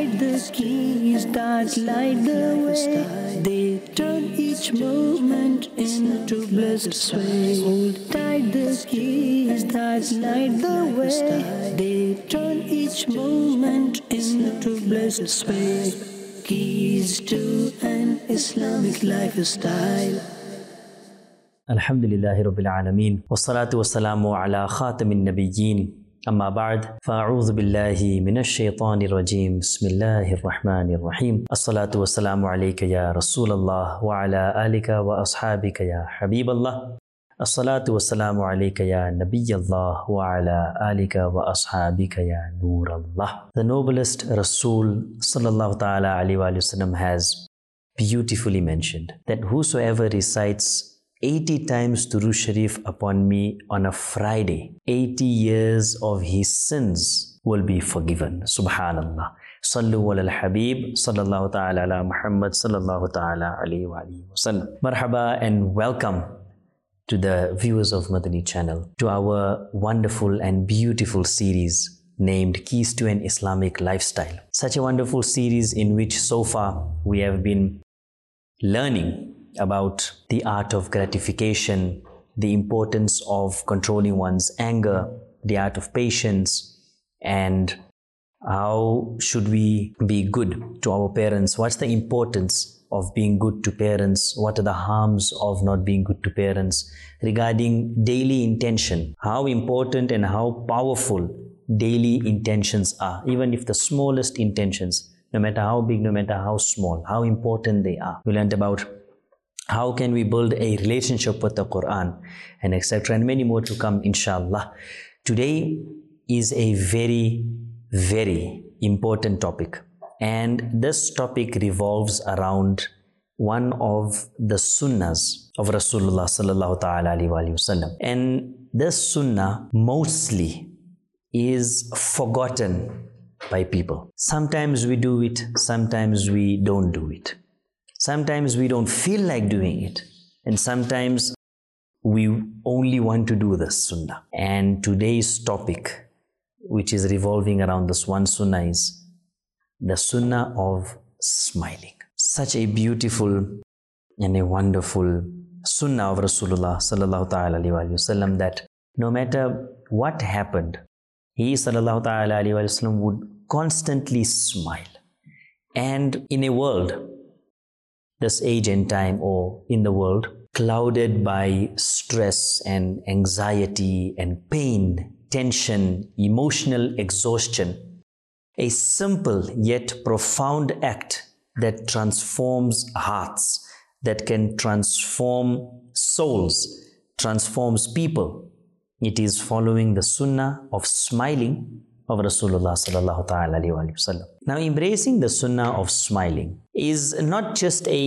tight the keys that light the way. They turn each moment into blessed sway. Hold tight the keys that light the way. They turn each moment into blessed sway. Keys to an Islamic lifestyle. Alhamdulillahi Rabbil Alameen. Wassalatu wassalamu ala khatamin nabiyyin. Amma ba'd. Fa'a'udhu billahi minash shaitanir rajim. Bismillahir rahmanir rahim. As-salatu wassalamu alayka ya Rasulallah wa ala alika wa ashabika ya Habiballah. As-salatu wassalamu alayka ya Nabiyallah wa ala alika wa ashabika ya Nurallah. The noblest Rasul sallallahu ta'ala alayhi wa sallam has beautifully mentioned that whosoever recites 80 times Durood Sharif upon me on a Friday, 80 years of his sins will be forgiven. Subhanallah. Sallu ala al-Habib, sallallahu ta'ala ala Muhammad, sallallahu ta'ala alayhi wa sallam. Marhaba and welcome to the viewers of Madani channel, to our wonderful and beautiful series named Keys to an Islamic Lifestyle. Such a wonderful series in which so far we have been learning about the art of gratification, the importance of controlling one's anger, the art of patience, and how should we be good to our parents. What's the importance of being good to parents? What are the harms of not being good to parents? Regarding daily intention, how important and how powerful daily intentions are. Even if the smallest intentions, no matter how big, no matter how small, how important they are. We learned about how can we build a relationship with the Quran, and etc. and many more to come, inshallah. Today is a very, very important topic. And this topic revolves around one of the sunnahs of Rasulullah sallallahu ta'ala alayhi wa sallam. And this sunnah mostly is forgotten by people. Sometimes we do it, sometimes we don't do it. Sometimes we don't feel like doing it, and sometimes we only want to do the sunnah. And today's topic, which is revolving around this one sunnah, is the sunnah of smiling. Such a beautiful and a wonderful sunnah of Rasulullah sallallahu ta'ala alayhi wa sallam, that no matter what happened, he sallallahu ta'ala alayhi wa sallam would constantly smile. And in a world, this age and time, or in the world, clouded by stress and anxiety and pain, tension, emotional exhaustion, a simple yet profound act that transforms hearts, that can transform souls, transforms people. It is following the sunnah of smiling of Rasulullah sallallahu ta'ala alayhi wa sallam. Now, embracing the sunnah of smiling is not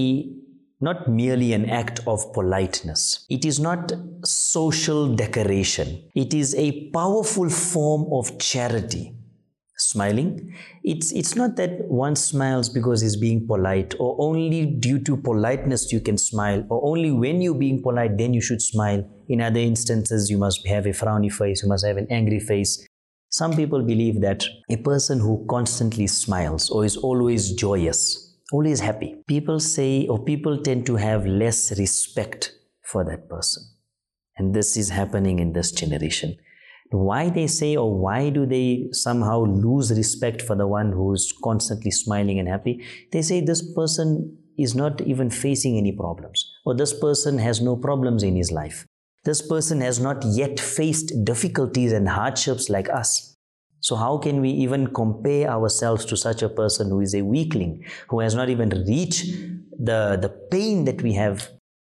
merely an act of politeness. It is not social decoration. It is a powerful form of charity. Smiling, it's not that one smiles because he's being polite, or only due to politeness you can smile, or only when you're being polite then you should smile. In other instances you must have a frowny face, you must have an angry face. Some people believe that a person who constantly smiles or is always joyous, always happy, people say, or people tend to have less respect for that person. And this is happening in this generation. Why they say, or why do they somehow lose respect for the one who is constantly smiling and happy? They say this person is not even facing any problems, or this person has no problems in his life. This person has not yet faced difficulties and hardships like us. So how can we even compare ourselves to such a person who is a weakling, who has not even reached the pain that we have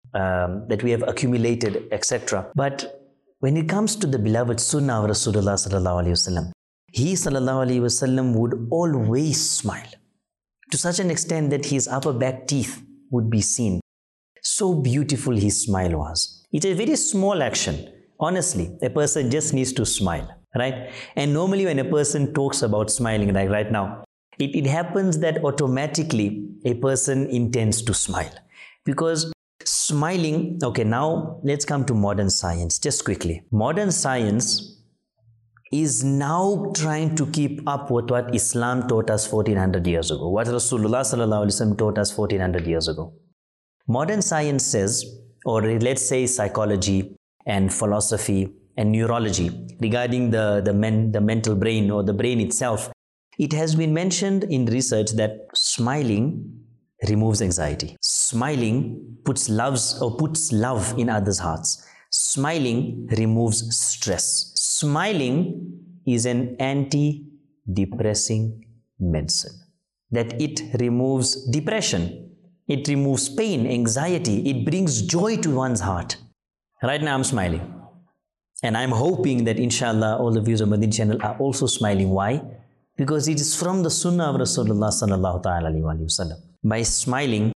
accumulated, etc. But when it comes to the beloved sunnah of Rasulullah sallallahu alaihi wasallam, he sallallahu alaihi wasallam would always smile, to such an extent that his upper back teeth would be seen. So beautiful his smile was. It's a very small action. Honestly, a person just needs to smile, right? And normally when a person talks about smiling, like right now, it happens that automatically a person intends to smile. Because smiling, okay, now let's come to modern science just quickly. Modern science is now trying to keep up with what Islam taught us 1400 years ago, what Rasulullah sallallahu alaihi wasallam taught us 1400 years ago. Modern science says, or let's say psychology and philosophy and neurology regarding the mental brain or the brain itself, it has been mentioned in research that smiling removes anxiety. Smiling puts love in others' hearts. Smiling removes stress. Smiling is an anti-depressing medicine. That it removes depression. It removes pain, anxiety. It brings joy to one's heart. Right now I'm smiling. And I'm hoping that inshallah all the viewers of Madani channel are also smiling. Why? Because it is from the sunnah of Rasulullah sallallahu alaihi wasallam. By smiling,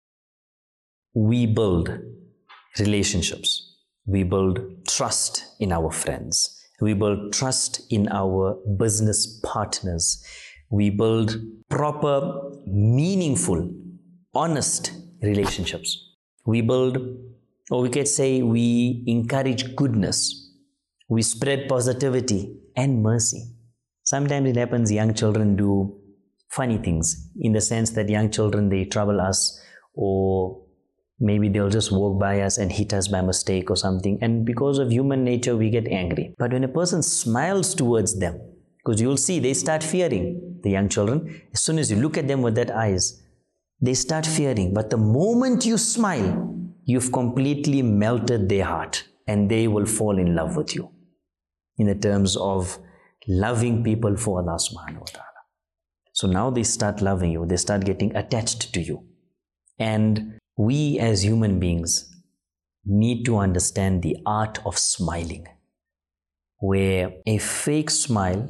we build relationships. We build trust in our friends. We build trust in our business partners. We build proper, meaningful, honest relationships. We build, or we could say, we encourage goodness. We spread positivity and mercy. Sometimes it happens young children do funny things, in the sense that young children, they trouble us, or maybe they'll just walk by us and hit us by mistake or something. And because of human nature, we get angry. But when a person smiles towards them, because you'll see they start fearing, the young children, as soon as you look at them with that eyes, they start fearing. But the moment you smile, you've completely melted their heart and they will fall in love with you. In the terms of loving people for Allah subhanahu wa ta'ala. So now they start loving you, they start getting attached to you. And we as human beings need to understand the art of smiling, where a fake smile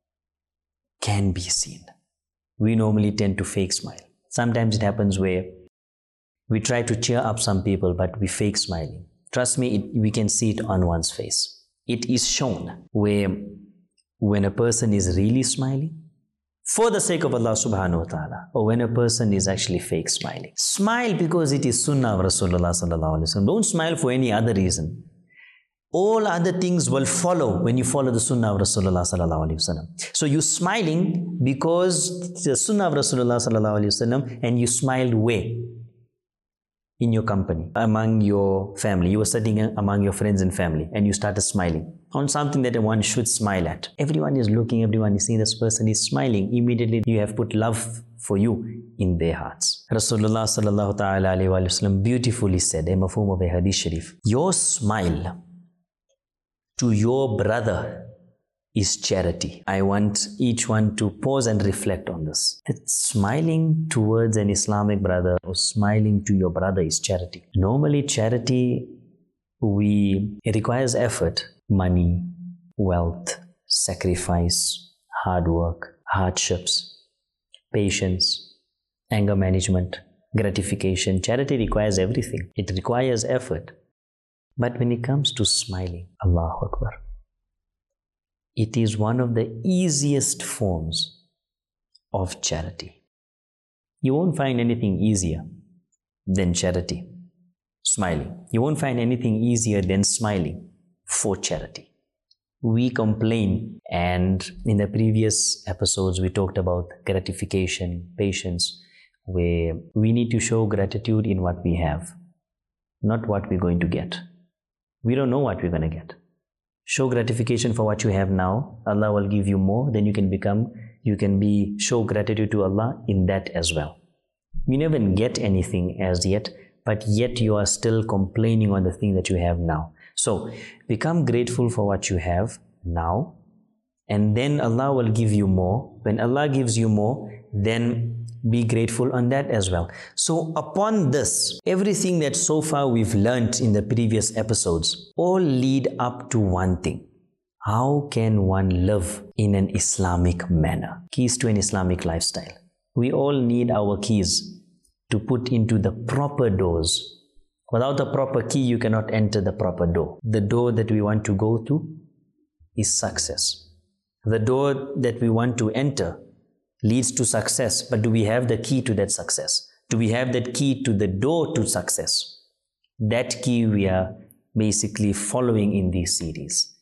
can be seen. We normally tend to fake smile. Sometimes it happens where we try to cheer up some people, but we fake smiling. Trust me, we can see it on one's face. It is shown where when a person is really smiling, for the sake of Allah subhanahu wa ta'ala, or when a person is actually fake smiling. Smile because it is sunnah of Rasulullah sallallahu alaihi wasallam. Don't smile for any other reason. All other things will follow when you follow the sunnah of Rasulullah sallallahu alaihi wasallam. So you're smiling because the sunnah of Rasulullah sallallahu alaihi wasallam, and you smiled where? In your company, among your family. You were sitting among your friends and family, and you started smiling on something that one should smile at. Everyone is looking, everyone is seeing this person is smiling. Immediately you have put love for you in their hearts. Rasulullah sallallahu ta'ala alayhi wa sallam beautifully said, a mafhum of a hadith sharif, your smile to your brother is charity. I want each one to pause and reflect on this. That smiling towards an Islamic brother or smiling to your brother is charity. Normally charity, it requires effort, money, wealth, sacrifice, hard work, hardships, patience, anger management, gratification. Charity requires everything. It requires effort. But when it comes to smiling, Allahu Akbar, it is one of the easiest forms of charity. You won't find anything easier than charity, smiling. You won't find anything easier than smiling for charity. We complain, and in the previous episodes we talked about gratification, patience, where we need to show gratitude in what we have, not what we're going to get. We don't know what we're going to get. Show gratification for what you have now. Allah will give you more. Then you can show gratitude to Allah in that as well. You never get anything as yet, but yet you are still complaining on the thing that you have now. So become grateful for what you have now, and then Allah will give you more. When Allah gives you more, then be grateful on that as well. So upon this, everything that so far we've learnt in the previous episodes all lead up to one thing. How can one live in an Islamic manner? Keys to an Islamic lifestyle. We all need our keys to put into the proper doors. Without a proper key, you cannot enter the proper door. The door that we want to go to is success. The door that we want to enter leads to success, but do we have the key to that success? Do we have that key to the door to success? That key we are basically following in this series.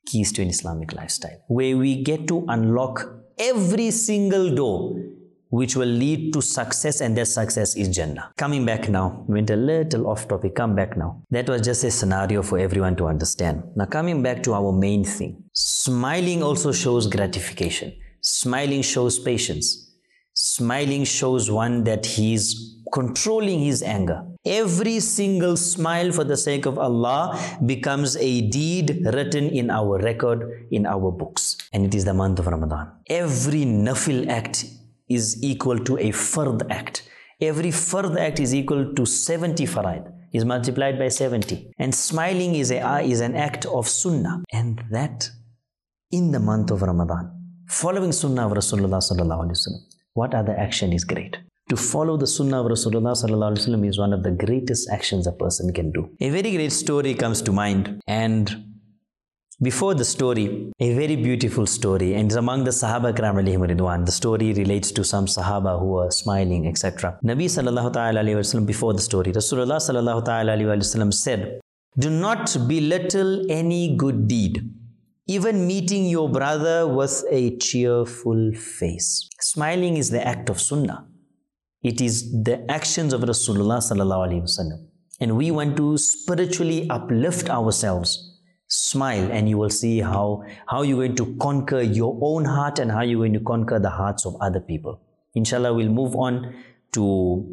Keys to an Islamic Lifestyle, where we get to unlock every single door which will lead to success, and that success is Jannah. Coming back now, went a little off topic, come back now. That was just a scenario for everyone to understand. Now coming back to our main thing. Smiling also shows gratification. Smiling shows patience. Smiling shows one that he's controlling his anger. Every single smile for the sake of Allah becomes a deed written in our record, in our books. And it is the month of Ramadan. Every nafil act is equal to a fard act. Every fard act is equal to 70 faraid, is multiplied by 70. And smiling is an act of sunnah. And that in the month of Ramadan, following sunnah of Rasulullah sallallahu alaihi wasallam. What other action is great? To follow the sunnah of Rasulullah sallallahu alaihi wasallam is one of the greatest actions a person can do. A very great story comes to mind, and before the story, a very beautiful story, and it's among the Sahaba Kiram alayhim ridwan. The story relates to some Sahaba who were smiling, etc. Nabi sallallahu ta'ala alayhi wasallam, before the story, Rasulullah sallallahu ta'ala alayhi wasallam said, "Do not belittle any good deed, even meeting your brother with a cheerful face." Smiling is the act of sunnah. It is the actions of Rasulullah sallallahu alaihi wasallam. And we want to spiritually uplift ourselves. Smile, and you will see how you're going to conquer your own heart and how you're going to conquer the hearts of other people. Inshallah, we'll move on to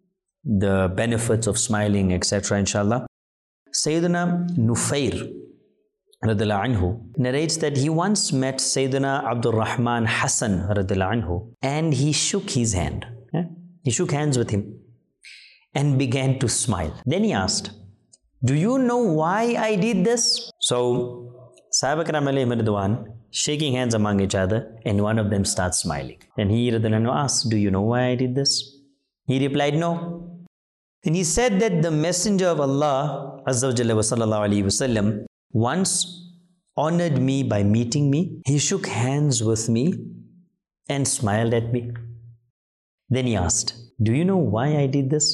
the benefits of smiling, etc. Inshallah. Sayyidina Nufair radhiyallahu anhu narrates that he once met Sayyidina Abdul Rahman Hassan radhiyallahu anhu, and he shook his hand. He shook hands with him and began to smile. Then he asked, "Do you know why I did this?" So, Sahaba Kiram alayhim ridwan shaking hands among each other, and one of them starts smiling. And he radhiyallahu anhu asked, "Do you know why I did this?" He replied, "No." And he said that the Messenger of Allah Azza wa Jalla wa sallallahu alayhi wasallam once honored me by meeting me. He shook hands with me and smiled at me. Then he asked, "Do you know why I did this?"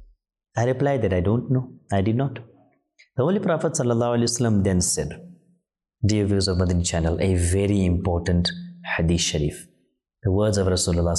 I replied that I don't know. I did not. The Holy Prophet ﷺ then said, dear viewers of Madani channel, a very important hadith sharif, the words of Rasulullah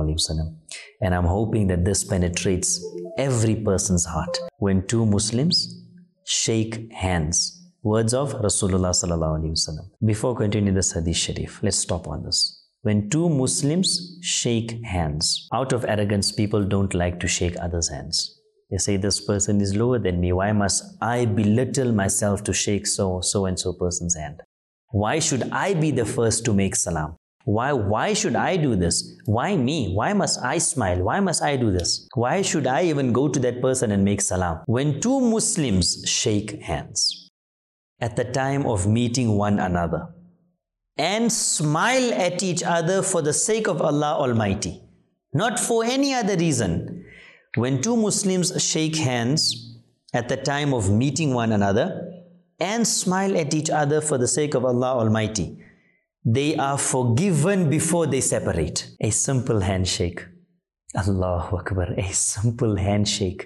ﷺ. And I'm hoping that this penetrates every person's heart. When two Muslims shake hands, words of Rasulullah ﷺ. Before continuing this hadith sharif, let's stop on this. When two Muslims shake hands, out of arrogance, people don't like to shake others' hands. They say, this person is lower than me. Why must I belittle myself to shake so and so person's hand? Why should I be the first to make salam? Why should I do this? Why me? Why must I smile? Why must I do this? Why should I even go to that person and make salam? When two Muslims shake hands at the time of meeting one another and smile at each other for the sake of Allah Almighty, not for any other reason. When two Muslims shake hands at the time of meeting one another and smile at each other for the sake of Allah Almighty, they are forgiven before they separate. A simple handshake. Allahu Akbar. A simple handshake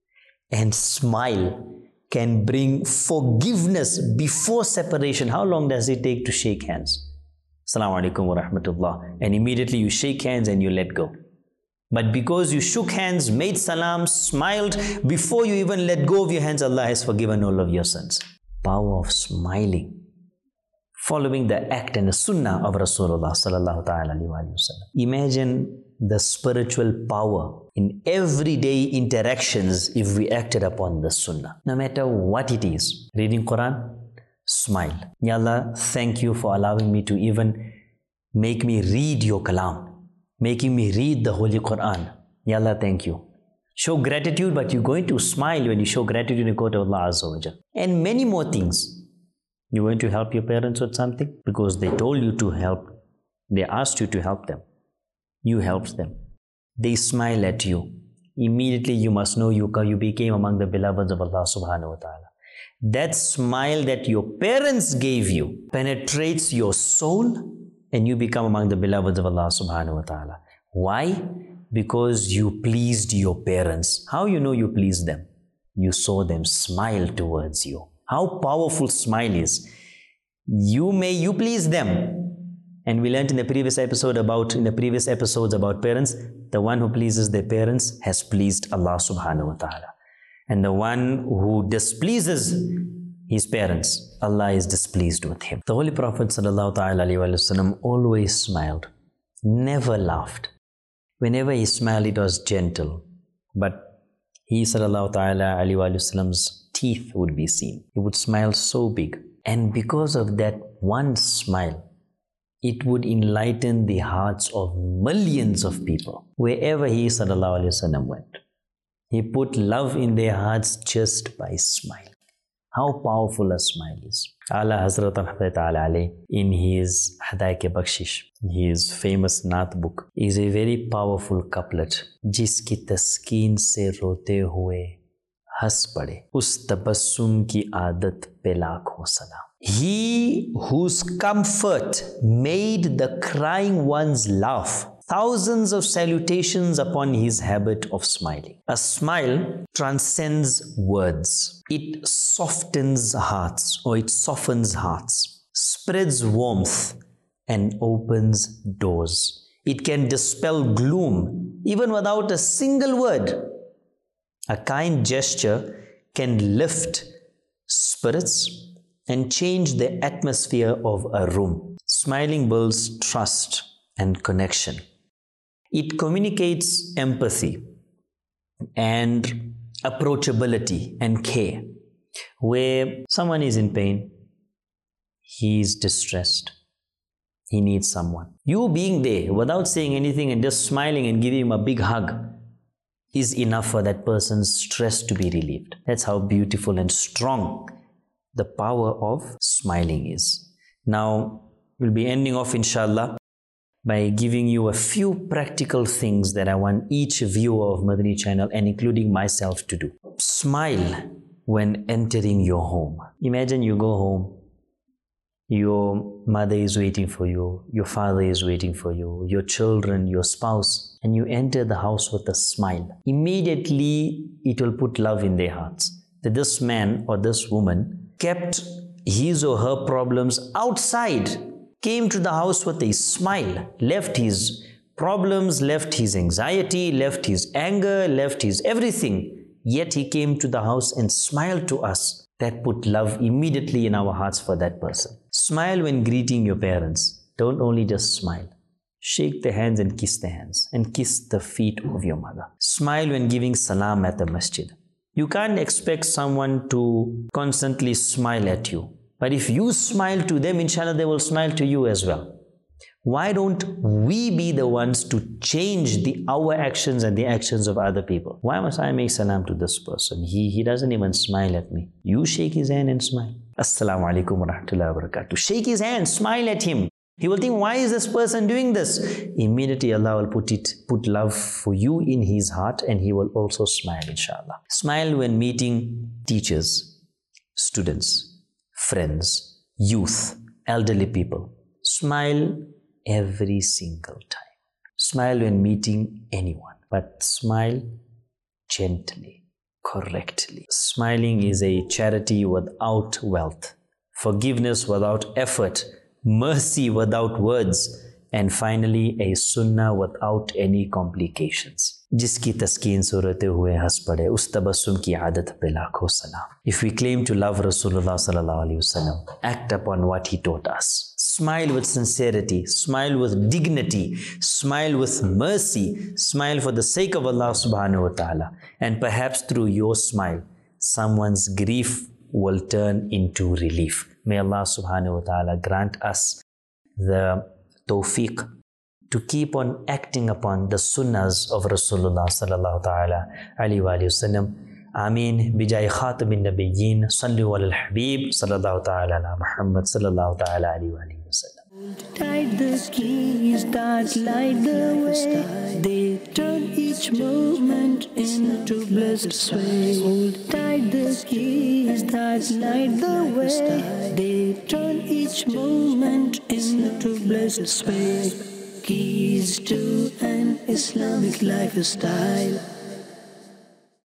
and smile can bring forgiveness before separation. How long does it take to shake hands? Assalamu alaikum wa rahmatullah. And immediately you shake hands and you let go. But because you shook hands, made salam, smiled, before you even let go of your hands, Allah has forgiven all of your sins. Power of smiling. Following the act and the sunnah of Rasulullah sallallahu ta'ala alayhi wa sallam. Imagine the spiritual power in everyday interactions if we acted upon the sunnah. No matter what it is. Reading Quran, smile. Ya Allah, thank you for allowing me to even make me read your kalam. Making me read the Holy Quran. Ya Allah, thank you. Show gratitude, but you're going to smile when you show gratitude in the court of Allah Azza wa Jal. And many more things. You're going to help your parents with something because they told you to help. They asked you to help them. You helped them. They smile at you. Immediately you must know you became among the beloveds of Allah subhanahu wa ta'ala. That smile that your parents gave you penetrates your soul, and you become among the beloveds of Allah subhanahu wa ta'ala. Why? Because you pleased your parents. How you know you pleased them? You saw them smile towards you. How powerful smile is. You please them. And we learned in the previous episodes about parents, the one who pleases their parents has pleased Allah subhanahu wa ta'ala. And the one who displeases his parents, Allah is displeased with him. The Holy Prophet sallallahu ta'ala alayhi wa sallam always smiled, never laughed. Whenever he smiled, it was gentle. But he sallallahu ta'ala alayhi wa sallam's teeth would be seen. He would smile so big. And because of that one smile, it would enlighten the hearts of millions of people. Wherever he sallallahu alayhi wa sallam went, he put love in their hearts just by smiling. How powerful a smile is. Ala Hazrat Ta'ala alayhi, in his Hadai-ke-Bakshish, his famous Naat book, is a very powerful couplet. Jiski taskeen se rote hue has pade, us tabassum ki aadat pe lakhon salam. He whose comfort made the crying ones laugh. Thousands of salutations upon his habit of smiling. A smile transcends words. It softens hearts, or it softens hearts, spreads warmth, and opens doors. It can dispel gloom, even without a single word. A kind gesture can lift spirits and change the atmosphere of a room. Smiling builds trust and connection. It communicates empathy and approachability and care. Where someone is in pain, he is distressed, he needs someone. You being there without saying anything and just smiling and giving him a big hug is enough for that person's stress to be relieved. That's how beautiful and strong the power of smiling is. Now, we'll be ending off inshallah by giving you a few practical things that I want each viewer of Madani channel and including myself to do. Smile when entering your home. Imagine you go home, your mother is waiting for you, your father is waiting for you, your children, your spouse, and you enter the house with a smile. Immediately it will put love in their hearts that this man or this woman kept his or her problems outside, came to the house with a smile, left his problems, left his anxiety, left his anger, left his everything. Yet he came to the house and smiled to us. That put love immediately in our hearts for that person. Smile when greeting your parents. Don't only just smile. Shake the hands and kiss the hands and kiss the feet of your mother. Smile when giving salam at the masjid. You can't expect someone to constantly smile at you. But if you smile to them, inshallah, they will smile to you as well. Why don't we be the ones to change our actions and the actions of other people? Why must I make salam to this person? He doesn't even smile at me. You shake his hand and smile. Assalamu alaikum wa rahmatullahi wa barakatuh. Shake his hand, smile at him. He will think, why is this person doing this? Immediately Allah will put love for you in his heart and he will also smile, inshallah. Smile when meeting teachers, students, friends, youth, elderly people. Smile every single time. Smile when meeting anyone, but smile gently, correctly. Smiling is a charity without wealth, forgiveness without effort, mercy without words, and finally a sunnah without any complications. Jiski taskeen surate hue has pade, us tabassum ki aadat pe lakho salam. If we claim to love Rasulullah sallallahu alaihi wasallam, act upon what he taught us. Smile with sincerity, smile with dignity, smile with mercy, smile for the sake of Allah subhanahu wa ta'ala. And perhaps through your smile, someone's grief will turn into relief. May Allah subhanahu wa ta'ala grant us the tawfiq to keep on acting upon the sunnahs of Rasulullah sallallahu ta'ala alayhi wa sallam. Ameen. Bijay khatamin nabiyyin. Sallu ala al-habib sallallahu ta'ala ala Muhammad sallallahu ta'ala alayhi wa sallam. Tight the keys that light the way. They turn each moment into blessed sway. Hold tight the keys that light the way. They turn each moment into blessed sway. Keys to an Islamic lifestyle.